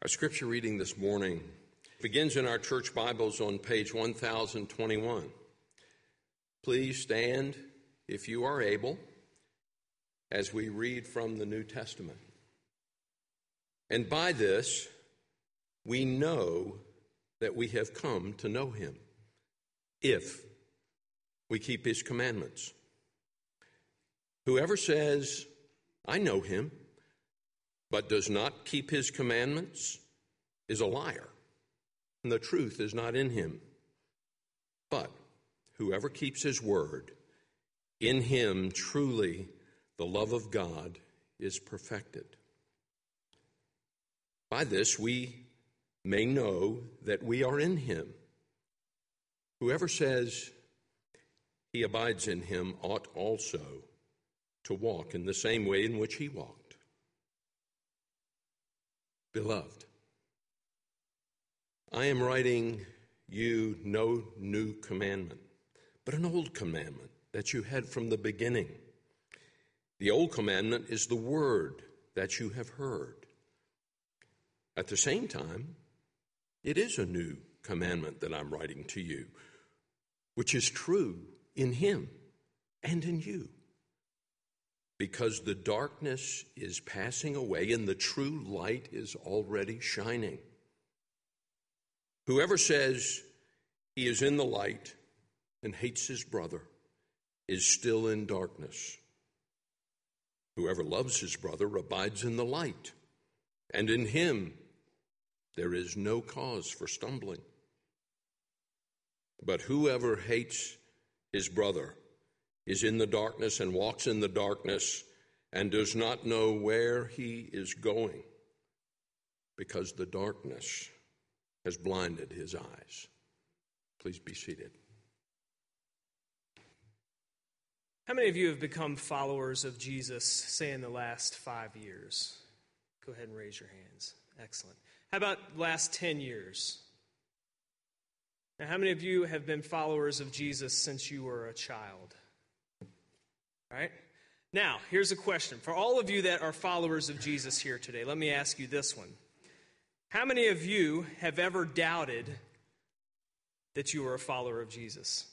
Our scripture reading this morning begins in our church Bibles on page 1021. Please stand, if you are able, as we read from the New Testament. And by this, we know that we have come to know him, if we keep his commandments. Whoever says, I know him, but does not keep his commandments, is a liar, and the truth is not in him. But whoever keeps his word, in him truly the love of God is perfected. By this we may know that we are in him. Whoever says he abides in him ought also to walk in the same way in which he walked. Beloved, I am writing you no new commandment, but an old commandment that you had from the beginning. The old commandment is the word that you have heard. At the same time, it is a new commandment that I'm writing to you, which is true in him and in you. Because the darkness is passing away and the true light is already shining. Whoever says he is in the light and hates his brother is still in darkness. Whoever loves his brother abides in the light, and in him there is no cause for stumbling. But whoever hates his brother is in the darkness and walks in the darkness and does not know where he is going, because the darkness has blinded his eyes. Please be seated. How many of you have become followers of Jesus, say, in the last 5 years? Go ahead and raise your hands. Excellent. How about last 10 years? Now, how many of you have been followers of Jesus since you were a child? All right. Now, here's a question. For all of you that are followers of Jesus here today, let me ask you this one. How many of you have ever doubted that you were a follower of Jesus?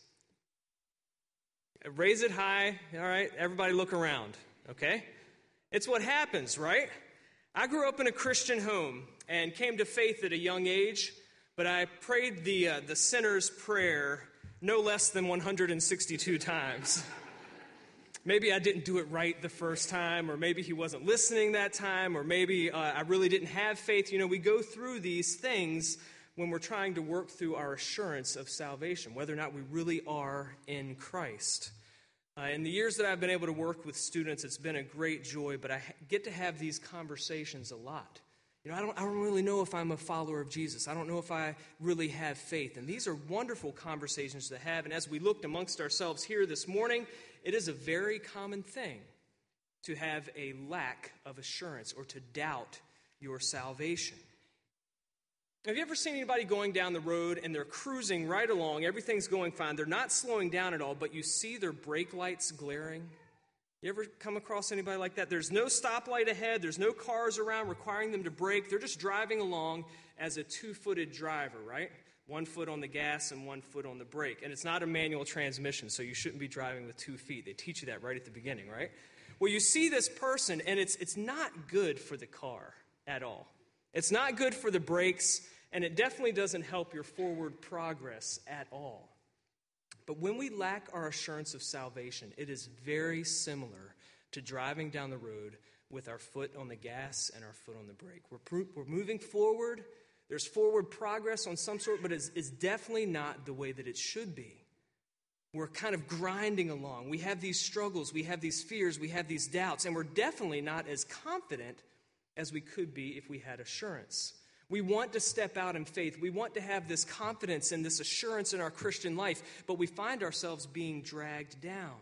Raise it high. All right. Everybody look around. Okay. It's what happens, right? I grew up in a Christian home and came to faith at a young age, but I prayed the sinner's prayer no less than 162 times. Maybe I didn't do it right the first time, or maybe he wasn't listening that time, or maybe I really didn't have faith. You know, we go through these things when we're trying to work through our assurance of salvation, whether or not we really are in Christ. In the years that I've been able to work with students, it's been a great joy, but I get to have these conversations a lot. You know, I don't really know if I'm a follower of Jesus. I don't know if I really have faith. And these are wonderful conversations to have. And as we looked amongst ourselves here this morning, it is a very common thing to have a lack of assurance or to doubt your salvation. Have you ever seen anybody going down the road and they're cruising right along, everything's going fine, they're not slowing down at all, but you see their brake lights glaring? You ever come across anybody like that? There's no stoplight ahead, there's no cars around requiring them to brake, they're just driving along as a two-footed driver, right? 1 foot on the gas and 1 foot on the brake. And it's not a manual transmission, so you shouldn't be driving with 2 feet. They teach you that right at the beginning, right? Well, you see this person, and it's not good for the car at all. It's not good for the brakes, and it definitely doesn't help your forward progress at all. But when we lack our assurance of salvation, it is very similar to driving down the road with our foot on the gas and our foot on the brake. We're moving forward. There's forward progress on some sort, but it's definitely not the way that it should be. We're kind of grinding along. We have these struggles, we have these fears, we have these doubts, and we're definitely not as confident as we could be if we had assurance. We want to step out in faith. We want to have this confidence and this assurance in our Christian life, but we find ourselves being dragged down.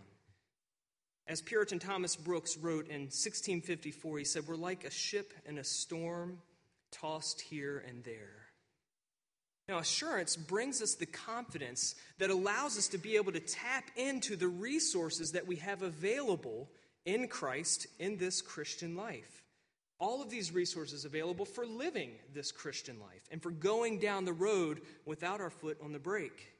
As Puritan Thomas Brooks wrote in 1654, he said, "We're like a ship in a storm, tossed here and there." Now, assurance brings us the confidence that allows us to be able to tap into the resources that we have available in Christ in this Christian life. All of these resources available for living this Christian life and for going down the road without our foot on the brake.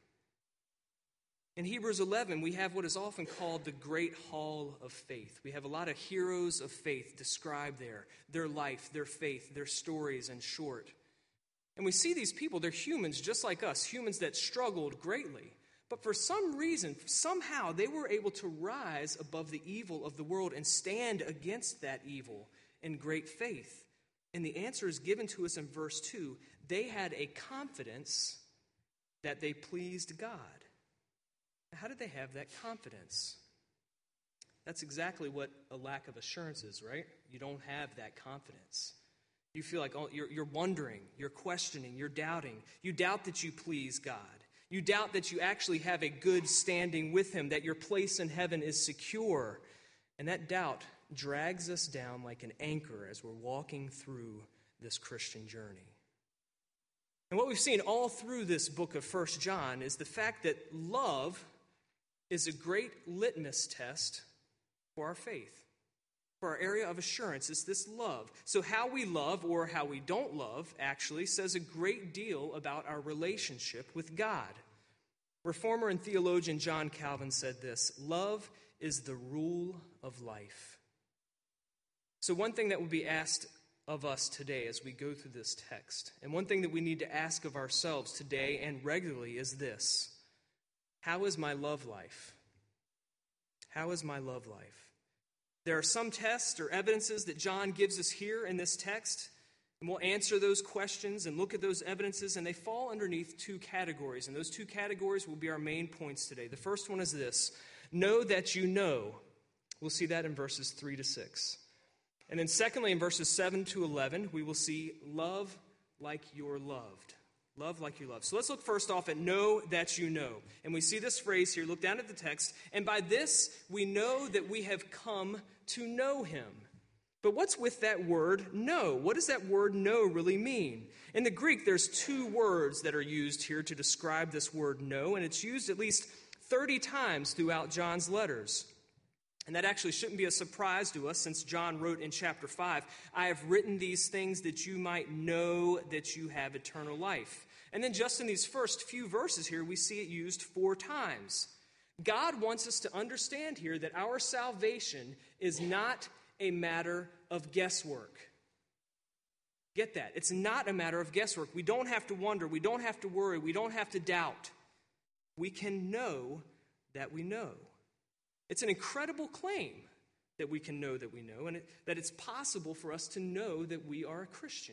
In Hebrews 11, we have what is often called the Great Hall of Faith. We have a lot of heroes of faith described there, their life, their faith, their stories in short. And we see these people, they're humans just like us, humans that struggled greatly. But for some reason, somehow, they were able to rise above the evil of the world and stand against that evil in great faith. And the answer is given to us in verse 2. They had a confidence that they pleased God. How did they have that confidence? That's exactly what a lack of assurance is, right? You don't have that confidence. You feel like you're wondering, you're questioning, you're doubting. You doubt that you please God. You doubt that you actually have a good standing with Him, that your place in heaven is secure. And that doubt drags us down like an anchor as we're walking through this Christian journey. And what we've seen all through this book of 1 John is the fact that love is a great litmus test for our faith. For our area of assurance is this love. So how we love or how we don't love actually says a great deal about our relationship with God. Reformer and theologian John Calvin said this: love is the rule of life. So one thing that will be asked of us today as we go through this text, and one thing that we need to ask of ourselves today and regularly is this: how is my love life? How is my love life? There are some tests or evidences that John gives us here in this text, and we'll answer those questions and look at those evidences, and they fall underneath two categories, and those two categories will be our main points today. The first one is this: know that you know. We'll see that in verses 3 to 6. And then secondly, in verses 7 to 11, we will see love like you're loved. Love like you love. So let's look first off at know that you know. And we see this phrase here. Look down at the text. And by this we know that we have come to know Him. But what's with that word know? What does that word know really mean? In the Greek, there's two words that are used here to describe this word know, and it's used at least 30 times throughout John's letters. And that actually shouldn't be a surprise to us, since John wrote in chapter 5, I have written these things that you might know that you have eternal life. And then just in these first few verses here, we see it used 4 times. God wants us to understand here that our salvation is not a matter of guesswork. Get that. It's not a matter of guesswork. We don't have to wonder. We don't have to worry. We don't have to doubt. We can know that we know. It's an incredible claim that we can know that we know, and that it's possible for us to know that we are a Christian.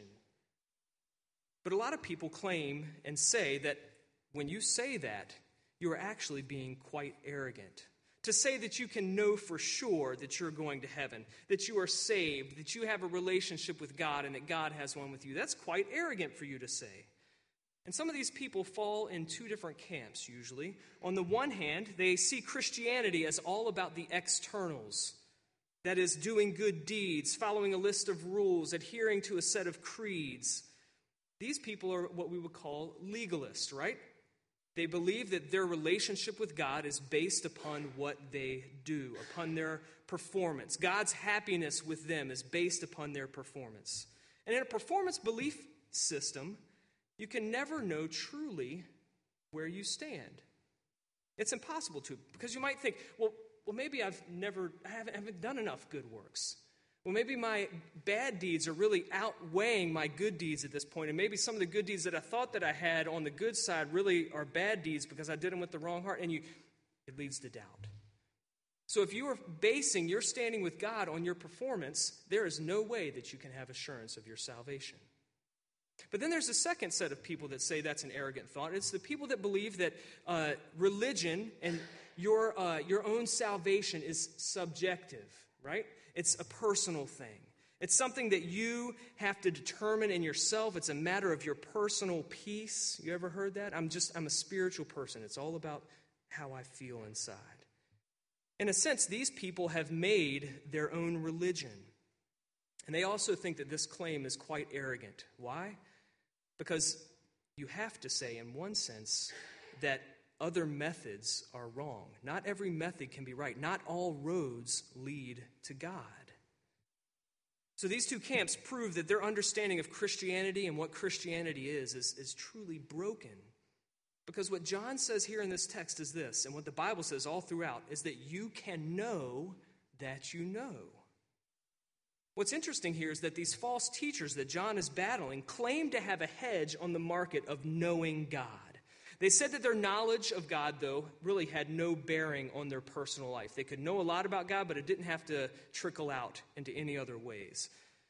But a lot of people claim and say that when you say that, you are actually being quite arrogant. To say that you can know for sure that you're going to heaven, that you are saved, that you have a relationship with God, and that God has one with you, that's quite arrogant for you to say. And some of these people fall in 2 different camps, usually. On the one hand, they see Christianity as all about the externals. That is, doing good deeds, following a list of rules, adhering to a set of creeds. These people are what we would call legalists, right? They believe that their relationship with God is based upon what they do, upon their performance. God's happiness with them is based upon their performance. And in a performance belief system, you can never know truly where you stand. It's impossible to, because you might think, well, maybe I haven't done enough good works. Well, maybe my bad deeds are really outweighing my good deeds at this point, and maybe some of the good deeds that I thought that I had on the good side really are bad deeds because I did them with the wrong heart, and it leads to doubt. So if you are basing your standing with God on your performance, there is no way that you can have assurance of your salvation. But then there's a second set of people that say that's an arrogant thought. It's the people that believe that religion and your own salvation is subjective, right? It's a personal thing. It's something that you have to determine in yourself. It's a matter of your personal peace. You ever heard that? I'm a spiritual person. It's all about how I feel inside. In a sense, these people have made their own religion. And they also think that this claim is quite arrogant. Why? Because you have to say, in one sense, that other methods are wrong. Not every method can be right. Not all roads lead to God. So these two camps prove that their understanding of Christianity and what Christianity is truly broken. Because what John says here in this text is this, and what the Bible says all throughout, is that you can know that you know. What's interesting here is that these false teachers that John is battling claim to have a hedge on the market of knowing God. They said that their knowledge of God, though, really had no bearing on their personal life. They could know a lot about God, but it didn't have to trickle out into any other ways.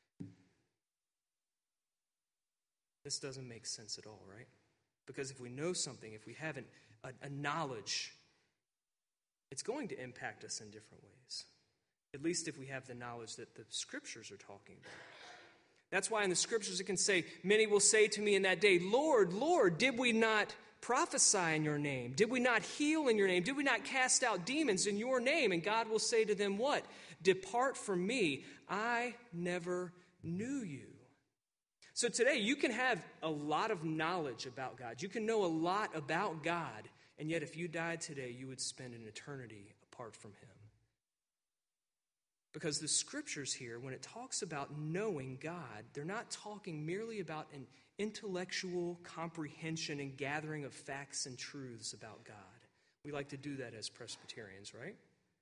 This doesn't make sense at all, right? Because if we know something, if we have a knowledge, it's going to impact us in different ways. At least if we have the knowledge that the Scriptures are talking about. That's why in the Scriptures it can say, many will say to me in that day, Lord, Lord, did we not prophesy in your name? Did we not heal in your name? Did we not cast out demons in your name? And God will say to them, what? Depart from me, I never knew you. So today you can have a lot of knowledge about God. You can know a lot about God, and yet if you died today, you would spend an eternity apart from him. Because the Scriptures here, when it talks about knowing God, they're not talking merely about an intellectual comprehension and gathering of facts and truths about God. We like to do that as Presbyterians, right?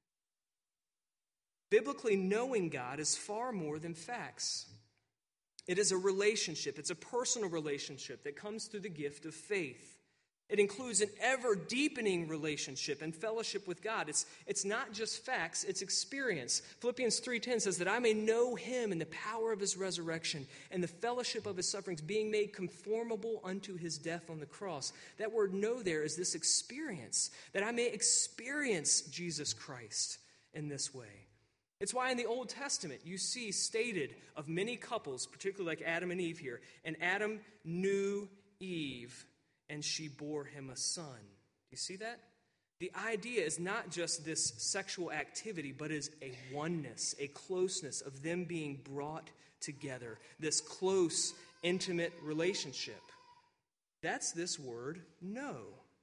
Biblically, knowing God is far more than facts. It is a relationship. It's a personal relationship that comes through the gift of faith. It includes an ever-deepening relationship and fellowship with God. It's not just facts, it's experience. Philippians 3:10 says that I may know him in the power of his resurrection and the fellowship of his sufferings, being made conformable unto his death on the cross. That word know there is this experience, that I may experience Jesus Christ in this way. It's why in the Old Testament you see stated of many couples, particularly like Adam and Eve here, and Adam knew Eve, and she bore him a son. Do you see that? The idea is not just this sexual activity, but is a oneness, a closeness of them being brought together, this close, intimate relationship. That's this word, know.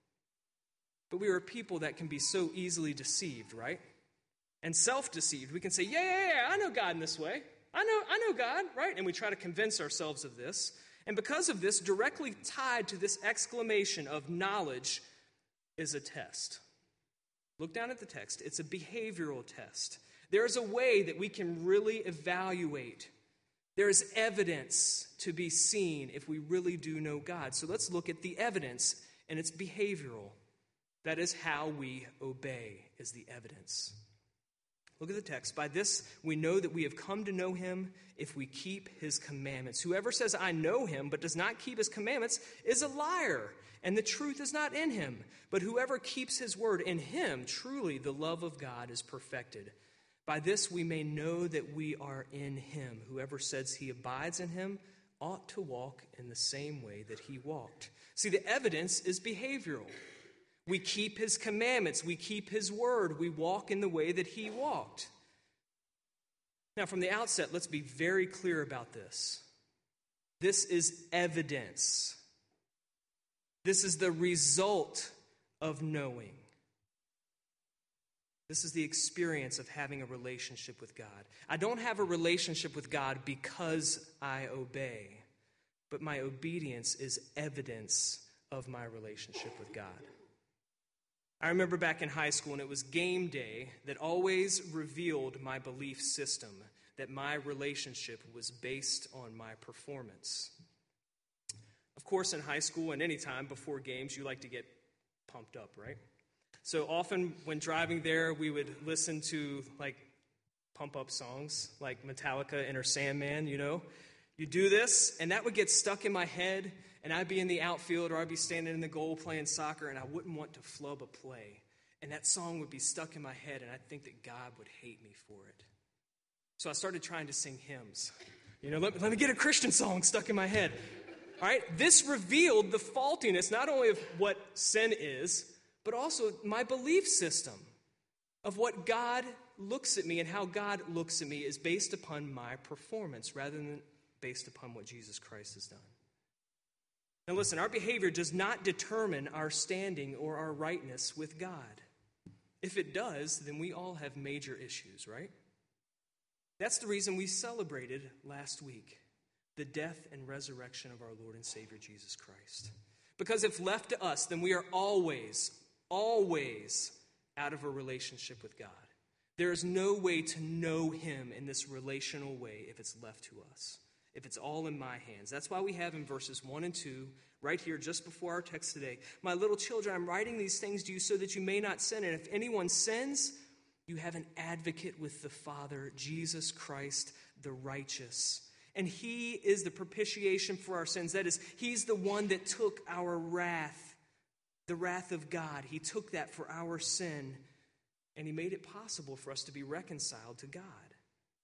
But we are a people that can be so easily deceived, right? And self-deceived. We can say, yeah, I know God in this way. I know God, right? And we try to convince ourselves of this. And because of this, directly tied to this exclamation of knowledge is a test. Look down at the text. It's a behavioral test. There is a way that we can really evaluate. There is evidence to be seen if we really do know God. So let's look at the evidence, and it's behavioral. That is how we obey, is the evidence. Look at the text. By this we know that we have come to know him if we keep his commandments. Whoever says, I know him, but does not keep his commandments is a liar, and the truth is not in him. But whoever keeps his word, in him truly the love of God is perfected. By this we may know that we are in him. Whoever says he abides in him ought to walk in the same way that he walked. See, the evidence is behavioral. We keep his commandments. We keep his word. We walk in the way that he walked. Now, from the outset, let's be very clear about this. This is evidence. This is the result of knowing. This is the experience of having a relationship with God. I don't have a relationship with God because I obey, but my obedience is evidence of my relationship with God. I remember back in high school, and it was game day that always revealed my belief system, that my relationship was based on my performance. Of course, in high school and any time before games, you like to get pumped up, right? So often when driving there, we would listen to pump-up songs like Metallica, Enter Sandman, you know. You do this, and that would get stuck in my head, and I'd be in the outfield or I'd be standing in the goal playing soccer, and I wouldn't want to flub a play. And that song would be stuck in my head, and I'd think that God would hate me for it. So I started trying to sing hymns. Let me get a Christian song stuck in my head. All right, this revealed the faultiness not only of what sin is, but also my belief system of what God looks at me and how God looks at me is based upon my performance rather than based upon what Jesus Christ has done. Now listen, our behavior does not determine our standing or our rightness with God. If it does, then we all have major issues, right? That's the reason we celebrated last week the death and resurrection of our Lord and Savior Jesus Christ. Because if left to us, then we are always out of a relationship with God. There is no way to know him in this relational way if it's left to us, if it's all in my hands. That's why we have in verses 1 and 2, right here just before our text today, "My little children, I'm writing these things to you so that you may not sin. And if anyone sins, you have an advocate with the Father, Jesus Christ the righteous. And he is the propitiation for our sins." That is, he's the one that took our wrath, the wrath of God. He took that for our sin, and he made it possible for us to be reconciled to God.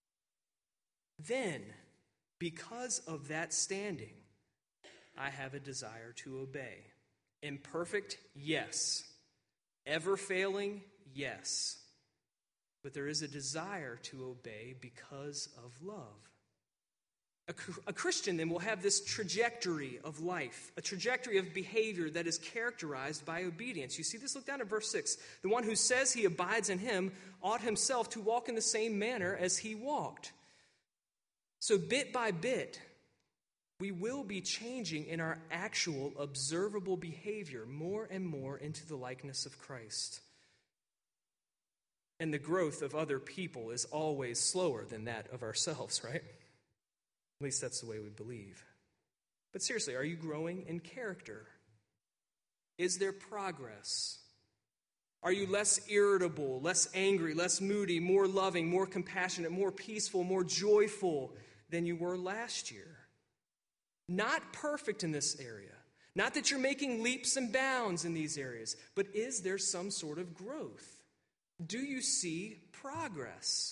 Then, because of that standing, I have a desire to obey. Imperfect? Yes. Ever failing? Yes. But there is a desire to obey because of love. A Christian then will have this trajectory of life, a trajectory of behavior that is characterized by obedience. You see this? Look down at verse 6. "The one who says he abides in him ought himself to walk in the same manner as he walked." So bit by bit, we will be changing in our actual observable behavior more and more into the likeness of Christ. And the growth of other people is always slower than that of ourselves, right? At least that's the way we believe. But seriously, are you growing in character? Is there progress? Are you less irritable, less angry, less moody, more loving, more compassionate, more peaceful, more joyful than you were last year? Not perfect in this area. Not that you're making leaps and bounds in these areas, but is there some sort of growth? Do you see progress?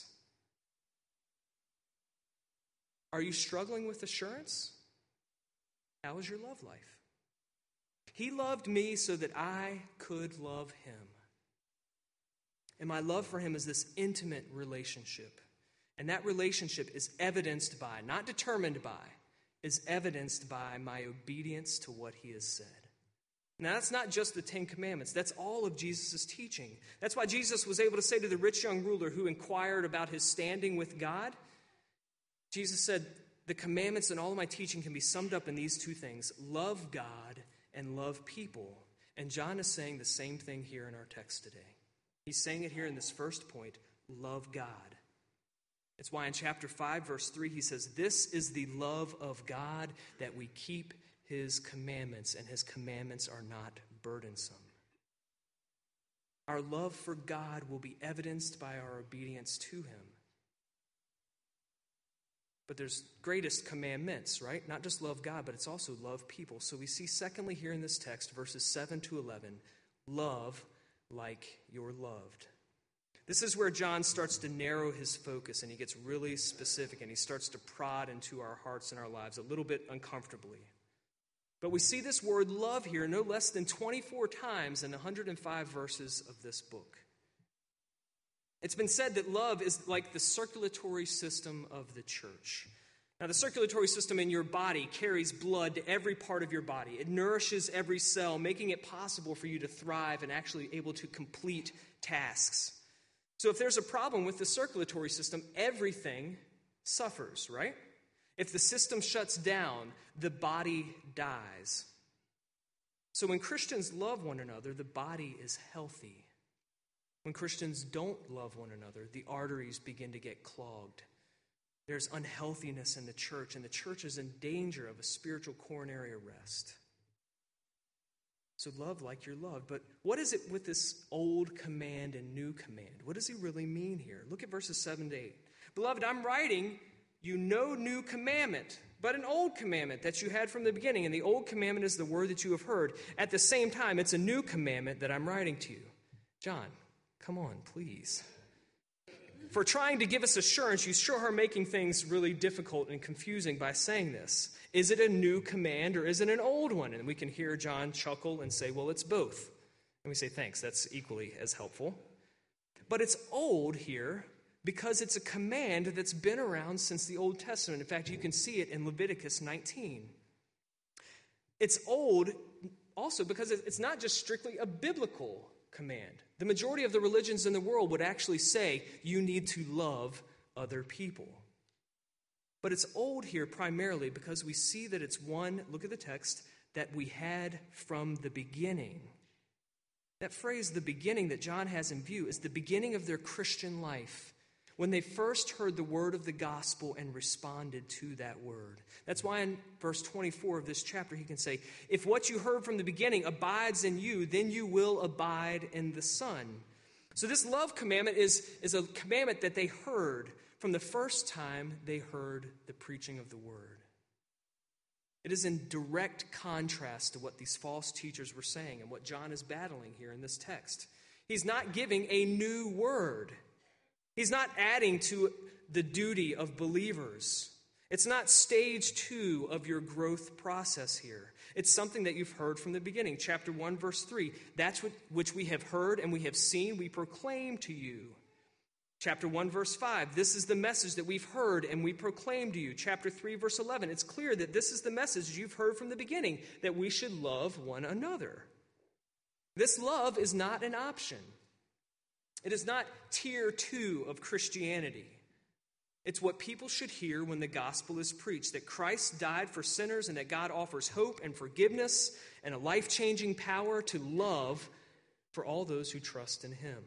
Are you struggling with assurance? How is your love life? He loved me so that I could love him. And my love for him is this intimate relationship. And that relationship is evidenced by, not determined by, is evidenced by my obedience to what he has said. Now, that's not just the Ten Commandments. That's all of Jesus' teaching. That's why Jesus was able to say to the rich young ruler who inquired about his standing with God, Jesus said, "The commandments and all of my teaching can be summed up in these two things: love God and love people." And John is saying the same thing here in our text today. He's saying it here in this first point: love God. It's why in chapter 5, verse 3, he says, "This is the love of God, that we keep his commandments, and his commandments are not burdensome." Our love for God will be evidenced by our obedience to him. But there's greatest commandments, right? Not just love God, but it's also love people. So we see secondly here in this text, verses 7 to 11, love like you're loved. This is where John starts to narrow his focus, and he gets really specific, and he starts to prod into our hearts and our lives a little bit uncomfortably. But we see this word love here no less than 24 times in 105 verses of this book. It's been said that love is like the circulatory system of the church. Now, the circulatory system in your body carries blood to every part of your body. It nourishes every cell, making it possible for you to thrive and actually able to complete tasks. So if there's a problem with the circulatory system, everything suffers, right? If the system shuts down, the body dies. So when Christians love one another, the body is healthy. When Christians don't love one another, the arteries begin to get clogged. There's unhealthiness in the church, and the church is in danger of a spiritual coronary arrest. So love like you're loved. But what is it with this old command and new command? What does he really mean here? Look at verses 7 to 8. "Beloved, I'm writing you no new commandment, but an old commandment that you had from the beginning. And the old commandment is the word that you have heard. At the same time, it's a new commandment that I'm writing to you." John, come on, please. For trying to give us assurance, you sure are making things really difficult and confusing by saying this. Is it a new command or is it an old one? And we can hear John chuckle and say, well, it's both. And we say, thanks, that's equally as helpful. But it's old here because it's a command that's been around since the Old Testament. In fact, you can see it in Leviticus 19. It's old also because it's not just strictly a biblical command. The majority of the religions in the world would actually say you need to love other people. But it's old here primarily because we see that it's one, look at the text, that we had from the beginning. That phrase, the beginning, that John has in view is the beginning of their Christian life, when they first heard the word of the gospel and responded to that word. That's why in verse 24 of this chapter he can say, if what you heard from the beginning abides in you, then you will abide in the Son. So this love commandment is a commandment that they heard from the first time they heard the preaching of the word. It is in direct contrast to what these false teachers were saying and what John is battling here in this text. He's not giving a new word. He's not adding to the duty of believers. It's not stage 2 of your growth process here. It's something that you've heard from the beginning. Chapter 1, verse 3, that's which we have heard and we have seen, we proclaim to you. Chapter 1, verse 5, this is the message that we've heard and we proclaim to you. Chapter 3, verse 11, it's clear that this is the message you've heard from the beginning, that we should love one another. This love is not an option. It is not tier 2 of Christianity. It's what people should hear when the gospel is preached, that Christ died for sinners and that God offers hope and forgiveness and a life-changing power to love for all those who trust in him.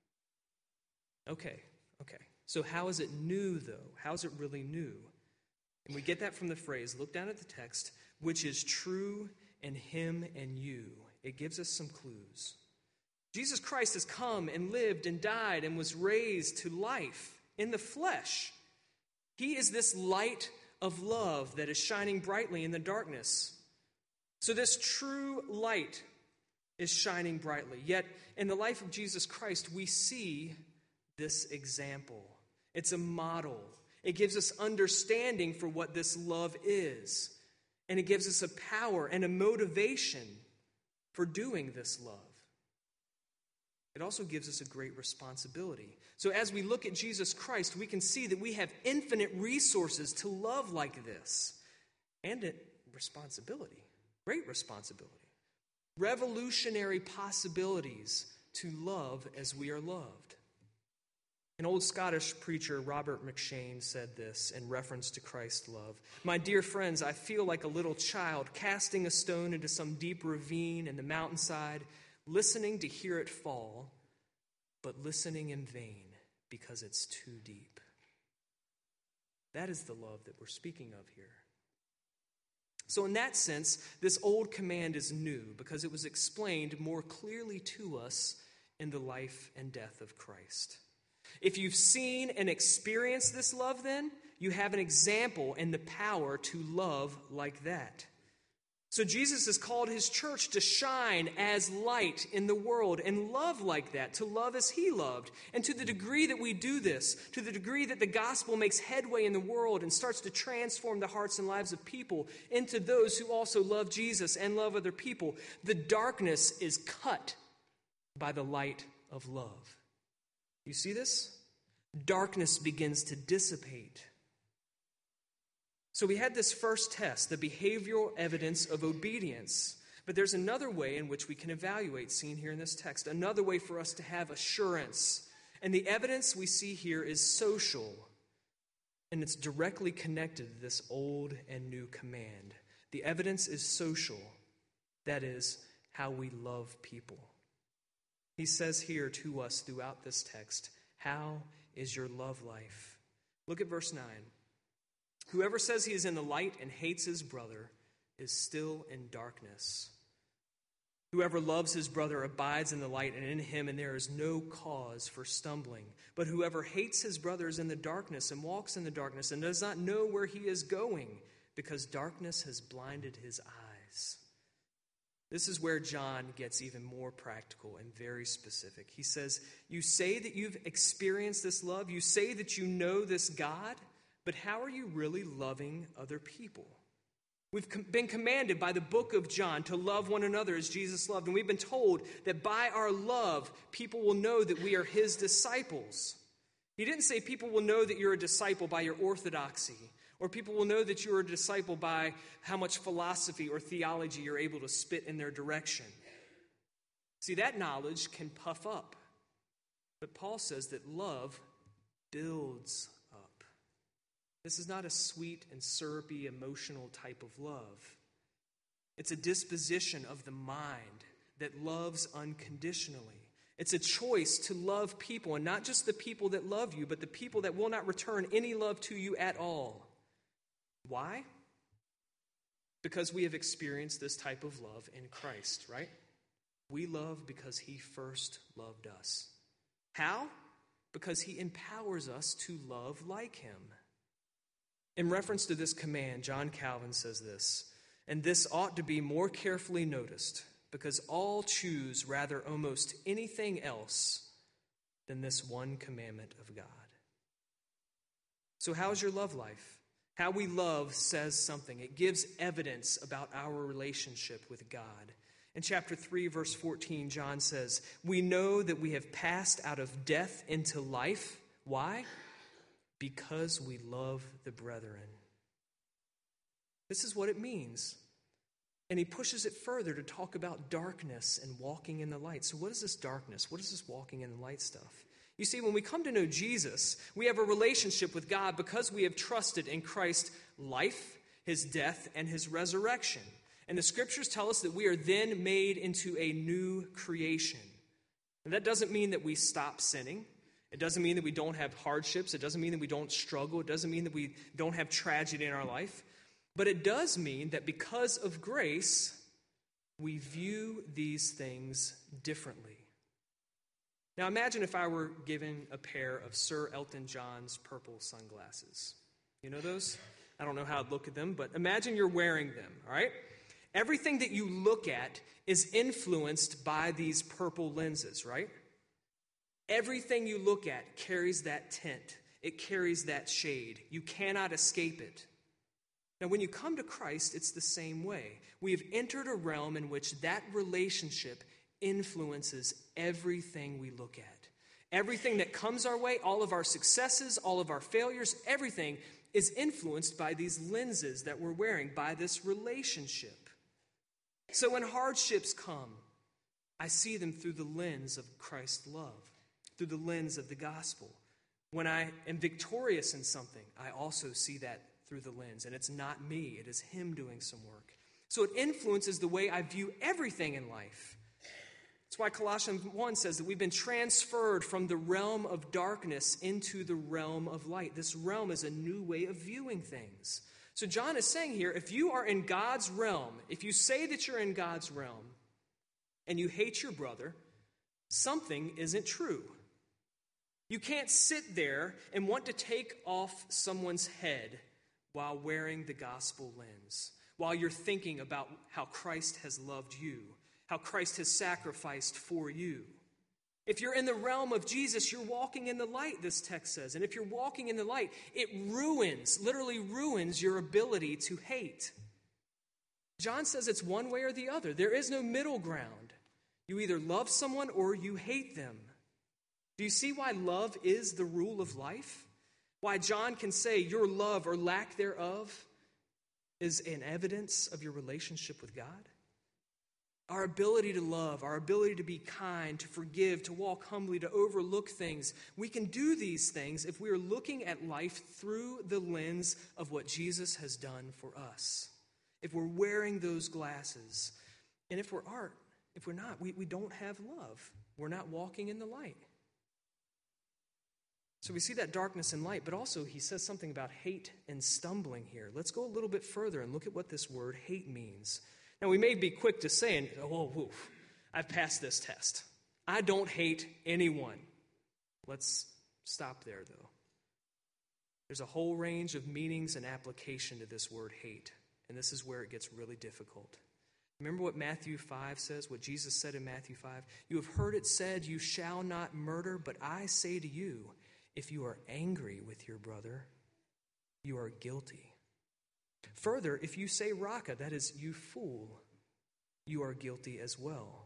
Okay. So how is it new, though? How is it really new? And we get that from the phrase, look down at the text, which is true in him and you. It gives us some clues. Jesus Christ has come and lived and died and was raised to life in the flesh. He is this light of love that is shining brightly in the darkness. So this true light is shining brightly. Yet in the life of Jesus Christ, we see this example. It's a model. It gives us understanding for what this love is. And it gives us a power and a motivation for doing this love. It also gives us a great responsibility. So as we look at Jesus Christ, we can see that we have infinite resources to love like this. And a responsibility, great responsibility. Revolutionary possibilities to love as we are loved. An old Scottish preacher, Robert McShane, said this in reference to Christ's love. My dear friends, I feel like a little child casting a stone into some deep ravine in the mountainside, listening to hear it fall, but listening in vain because it's too deep. That is the love that we're speaking of here. So in that sense, this old command is new because it was explained more clearly to us in the life and death of Christ. If you've seen and experienced this love, then you have an example and the power to love like that. So Jesus has called his church to shine as light in the world and love like that, to love as he loved. And to the degree that we do this, to the degree that the gospel makes headway in the world and starts to transform the hearts and lives of people into those who also love Jesus and love other people, the darkness is cut by the light of love. You see this? Darkness begins to dissipate. So we had this first test, the behavioral evidence of obedience. But there's another way in which we can evaluate, seen here in this text, another way for us to have assurance. And the evidence we see here is social. And it's directly connected to this old and new command. The evidence is social. That is, how we love people. He says here to us throughout this text, how is your love life? Look at verse 9. Whoever says he is in the light and hates his brother is still in darkness. Whoever loves his brother abides in the light and in him, and there is no cause for stumbling. But whoever hates his brother is in the darkness and walks in the darkness and does not know where he is going, because darkness has blinded his eyes. This is where John gets even more practical and very specific. He says, you say that you've experienced this love. You say that you know this God, but how are you really loving other people? We've been commanded by the book of John to love one another as Jesus loved. And we've been told that by our love, people will know that we are his disciples. He didn't say people will know that you're a disciple by your orthodoxy, or people will know that you're a disciple by how much philosophy or theology you're able to spit in their direction. See, that knowledge can puff up. But Paul says that love builds up. This is not a sweet and syrupy emotional type of love. It's a disposition of the mind that loves unconditionally. It's a choice to love people, and not just the people that love you, but the people that will not return any love to you at all. Why? Because we have experienced this type of love in Christ, right? We love because he first loved us. How? Because he empowers us to love like him. In reference to this command, John Calvin says this, and this ought to be more carefully noticed, because all choose rather almost anything else than this one commandment of God. So how's your love life? How we love says something. It gives evidence about our relationship with God. In chapter 3, verse 14, John says, we know that we have passed out of death into life. Why? Because we love the brethren. This is what it means. And he pushes it further to talk about darkness and walking in the light. So what is this darkness? What is this walking in the light stuff? You see, when we come to know Jesus, we have a relationship with God because we have trusted in Christ's life, his death, and his resurrection. And the scriptures tell us that we are then made into a new creation. And that doesn't mean that we stop sinning. It doesn't mean that we don't have hardships. It doesn't mean that we don't struggle. It doesn't mean that we don't have tragedy in our life. But it does mean that because of grace, we view these things differently. Now imagine if I were given a pair of Sir Elton John's purple sunglasses. You know those? I don't know how I'd look at them, but imagine you're wearing them, all right? Everything that you look at is influenced by these purple lenses, right? Everything you look at carries that tint. It carries that shade. You cannot escape it. Now, when you come to Christ, it's the same way. We have entered a realm in which that relationship influences everything we look at. Everything that comes our way, all of our successes, all of our failures, everything is influenced by these lenses that we're wearing, by this relationship. So when hardships come, I see them through the lens of Christ's love, through the lens of the gospel. When I am victorious in something, I also see that through the lens. And it's not me, it is him doing some work. So it influences the way I view everything in life. That's why Colossians 1 says that we've been transferred from the realm of darkness into the realm of light. This realm is a new way of viewing things. So John is saying here, if you are in God's realm, if you say that you're in God's realm and you hate your brother, something isn't true. You can't sit there and want to take off someone's head while wearing the gospel lens, while you're thinking about how Christ has loved you, how Christ has sacrificed for you. If you're in the realm of Jesus, you're walking in the light, this text says. And if you're walking in the light, it literally ruins your ability to hate. John says it's one way or the other. There is no middle ground. You either love someone or you hate them. Do you see why love is the rule of life? Why John can say your love or lack thereof is an evidence of your relationship with God? Our ability to love, our ability to be kind, to forgive, to walk humbly, to overlook things. We can do these things if we are looking at life through the lens of what Jesus has done for us. If we're wearing those glasses. And if we're not, we don't have love. We're not walking in the light. So we see that darkness and light, but also he says something about hate and stumbling here. Let's go a little bit further and look at what this word hate means. Now, we may be quick to say, oh, I've passed this test. I don't hate anyone. Let's stop there, though. There's a whole range of meanings and application to this word hate, and this is where it gets really difficult. Remember what Matthew 5 says, what Jesus said in Matthew 5? You have heard it said, you shall not murder, but I say to you, if you are angry with your brother, you are guilty. Further, if you say raka, that is, you fool, you are guilty as well.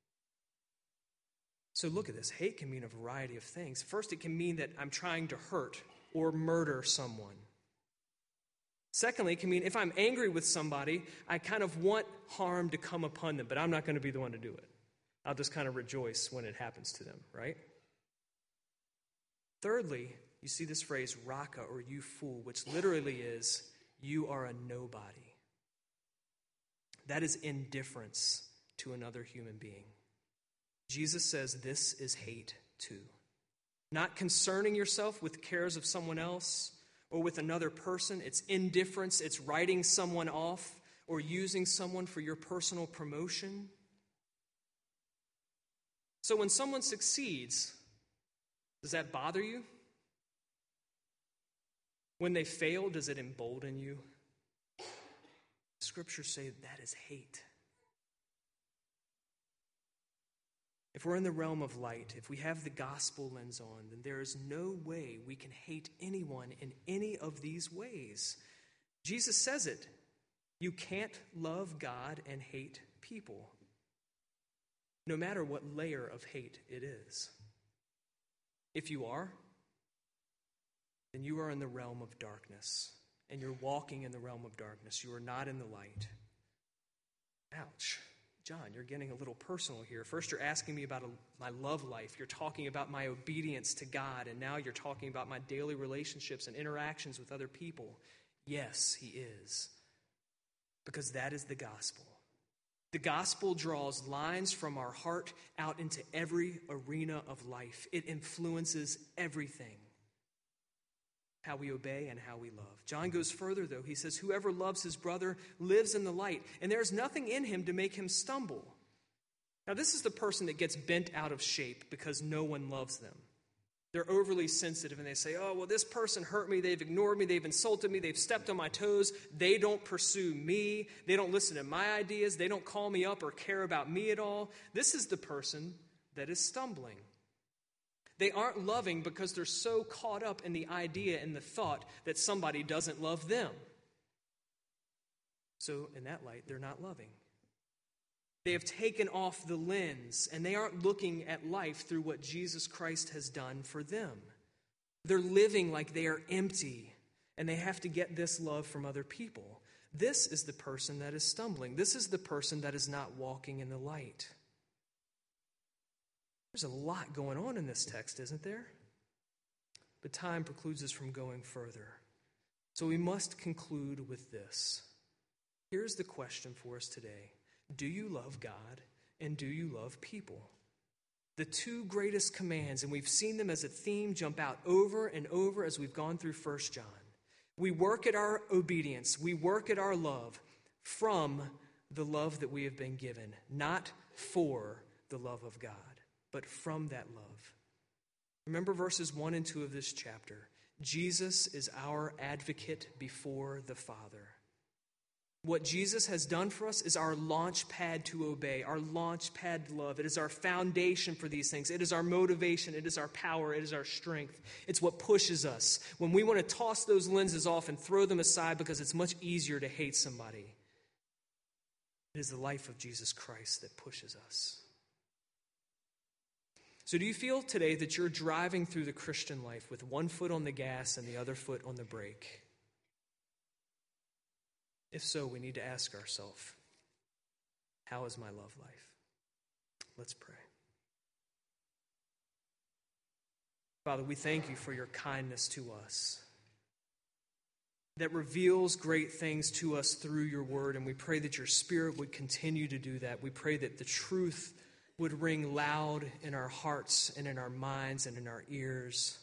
So look at this. Hate can mean a variety of things. First, it can mean that I'm trying to hurt or murder someone. Secondly, it can mean if I'm angry with somebody, I kind of want harm to come upon them, but I'm not going to be the one to do it. I'll just kind of rejoice when it happens to them, right? Thirdly, you see this phrase, raka, or you fool, which literally is, you are a nobody. That is indifference to another human being. Jesus says this is hate too. Not concerning yourself with the cares of someone else or with another person. It's indifference. It's writing someone off or using someone for your personal promotion. So when someone succeeds, does that bother you? When they fail, does it embolden you? Scriptures say that is hate. If we're in the realm of light, if we have the gospel lens on, then there is no way we can hate anyone in any of these ways. Jesus says it. You can't love God and hate people, no matter what layer of hate it is. If you are, then you are in the realm of darkness, and you're walking in the realm of darkness. You are not in the light. Ouch. John, you're getting a little personal here. First, you're asking me about my love life. You're talking about my obedience to God, and now you're talking about my daily relationships and interactions with other people. Yes, he is, because that is the gospel. The gospel draws lines from our heart out into every arena of life. It influences everything. How we obey and how we love. John goes further, though. He says, whoever loves his brother lives in the light, and there is nothing in him to make him stumble. Now, this is the person that gets bent out of shape because no one loves them. They're overly sensitive, and they say, oh, well, this person hurt me. They've ignored me. They've insulted me. They've stepped on my toes. They don't pursue me. They don't listen to my ideas. They don't call me up or care about me at all. This is the person that is stumbling. They aren't loving because they're so caught up in the idea and the thought that somebody doesn't love them. So in that light, they're not loving. They have taken off the lens, and they aren't looking at life through what Jesus Christ has done for them. They're living like they are empty, and they have to get this love from other people. This is the person that is stumbling. This is the person that is not walking in the light. There's a lot going on in this text, isn't there? But time precludes us from going further. So we must conclude with this. Here's the question for us today. Do you love God and do you love people? The two greatest commands, and we've seen them as a theme jump out over and over as we've gone through 1 John. We work at our obedience. We work at our love from the love that we have been given, not for the love of God, but from that love. Remember verses 1 and 2 of this chapter. Jesus is our advocate before the Father. What Jesus has done for us is our launch pad to obey, our launch pad to love. It is our foundation for these things. It is our motivation. It is our power. It is our strength. It's what pushes us when we want to toss those lenses off and throw them aside because it's much easier to hate somebody. It is the life of Jesus Christ that pushes us. So do you feel today that you're driving through the Christian life with one foot on the gas and the other foot on the brake? If so, we need to ask ourselves, how is my love life? Let's pray. Father, we thank you for your kindness to us that reveals great things to us through your word, and we pray that your Spirit would continue to do that. We pray that the truth would ring loud in our hearts and in our minds and in our ears.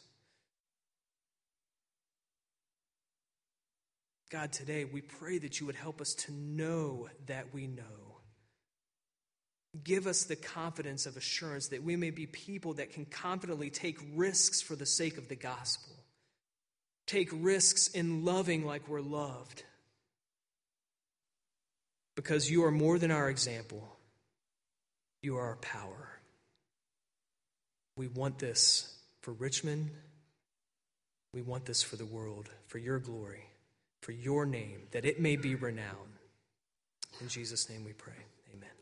God, today we pray that you would help us to know that we know. Give us the confidence of assurance that we may be people that can confidently take risks for the sake of the gospel. Take risks in loving like we're loved. Because you are more than our example. You are our power. We want this for Richmond. We want this for the world, for your glory, for your name, that it may be renowned. In Jesus' name we pray. Amen.